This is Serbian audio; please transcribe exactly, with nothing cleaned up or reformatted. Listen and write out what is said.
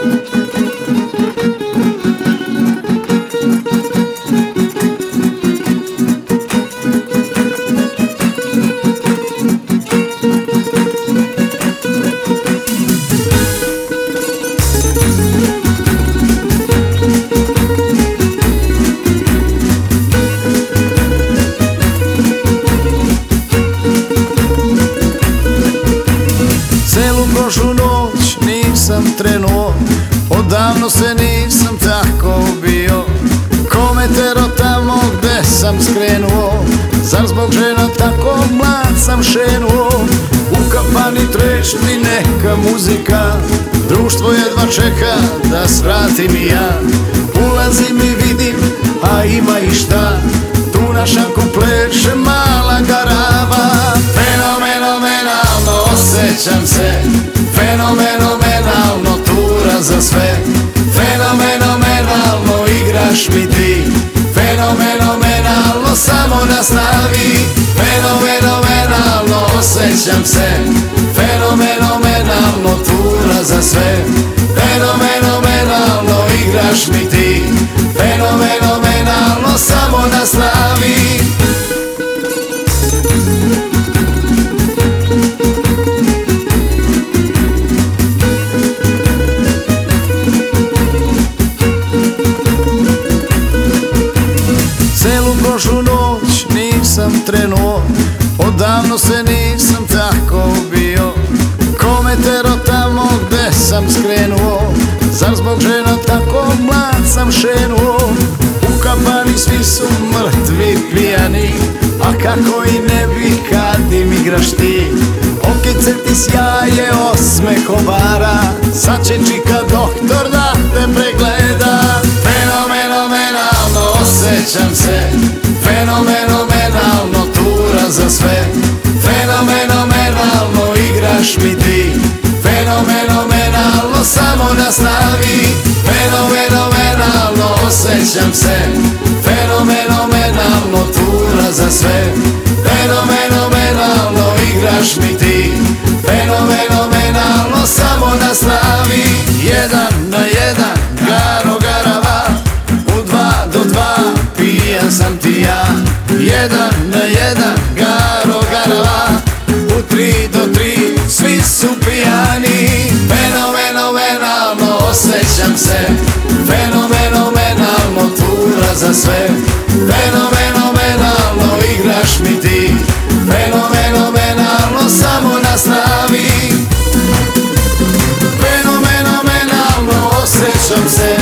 Prošlu noć nisam trenuo, odavno se nisam tako bio. Kome tero tamo gde sam skrenuo, zar zbog žena tako mlad sam šenuo. U kafani trešti neka muzika, društvo jedva čeka da svratim i ja. Ulazim i vidim, a ima i šta, tu na šanku pleše mala garava. Fenomenalno osjećam se, fenomenalno tura za sve. Fenomenalno igraš mi ti, fenomenalno samo nastavi. Fenomenalno osjećam se, fenomenalno tura za sve. Fenomenalno igraš mi ti, fenomenalno samo nastavi. Celu prošlu noć nisam trenuo, odavno se nisam tako bio. Kome tero tamo gde sam skrenuo, zar zbog žena tako mlad sam šenuo. U kafani svi su mrtvi pijani, a kako i ne bi kad im igraš ti. Okice ti sjaje osmeh obara, sad će čika doktor da te pregleda. Fenomenalno osjećam se, fenomenalno tura za sve. Fenomenalno igraš mi ti, fenomenalno samo nastavi. Fenomenalno osjećam se, fenomenalno tura za sve. Fenomenalno igraš mi ti, fenomenalno samo nastavi. Jedan na jedan, garo garava, u dva do dva pijan sam ti ja. Jedan na jedan, garo garava, u tri do tri svi su pijani. Fenomenalno osjećam se, fenomenalno tura za sve. Fenomenalno igraš mi ti, fenomenalno samo nastavi. Fenomenalno osjećam se,